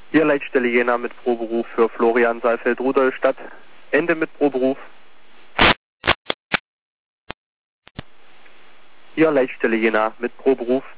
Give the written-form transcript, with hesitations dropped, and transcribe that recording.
Hier Leitstelle Jena mit Proberuf für Florian Saalfeld-Rudolstadt. Ende mit Proberuf. Hier Leitstelle Jena mit Proberuf.